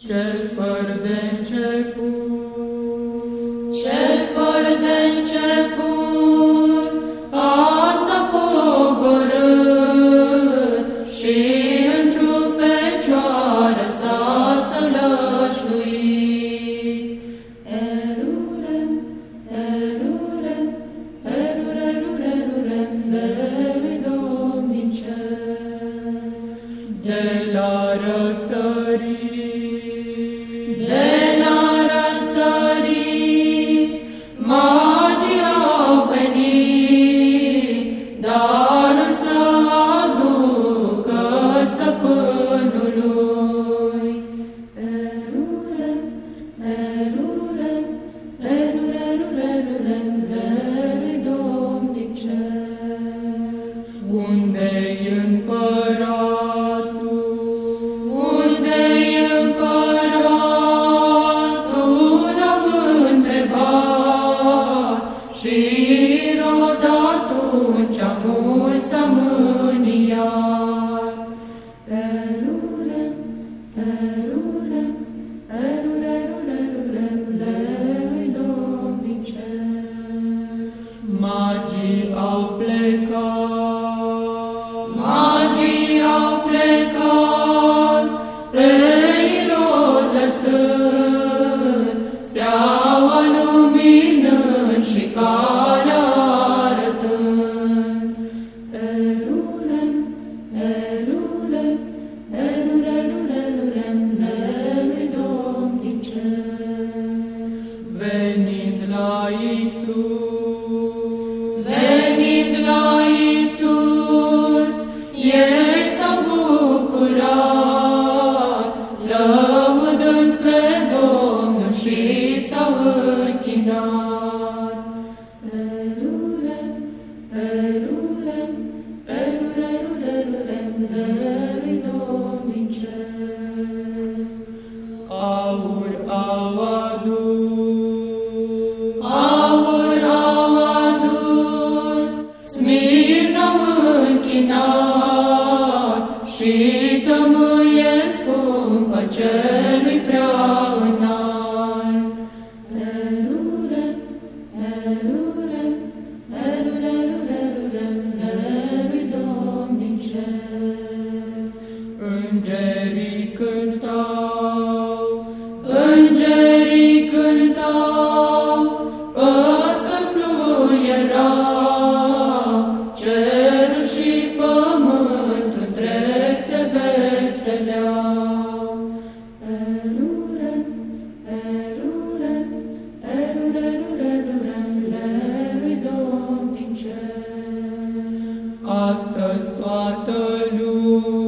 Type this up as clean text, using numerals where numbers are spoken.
Cel fără de început, Cel fără de început, s-a pogorât și într-o fecioară s-a sălășluit. Erurem, erurem, erurem, lui Domn din cer. de la răsărit, magii au venit, darul să aducă stăpânului. Erurem, erurem, erurem, lui Domn din cer. unde-i împăratul? Unde-i împăratul, l-au întrebat, și Irod atunci mult s-a mâniat. Erurem, erurem, erurem, lui Domn din cer. Magii au plecat, Magii au plecat, pe Irod lăsând, steaua luminând și calea arătând. Erurem, erurem, erurem, lui Domn din cer. venind la Iisus, Venind la Iisus, ei s-au bucurat, lăudând pe Domnul și s-au închinat. Erurem, erurem, erurem, lui Domn din cer. aur au adus, Aur au adus, Smirna au închinat, și tămâie scumpă celui prea înalt. Erurem, erurem, erurem, lui Domn din cer. îngerii cântau, Îngerii cântau, păsări fluierau, cerul și pământul întreg se veseleau. Erurem, erurem, erurem, lui Domn din cer. astăzi toată lumea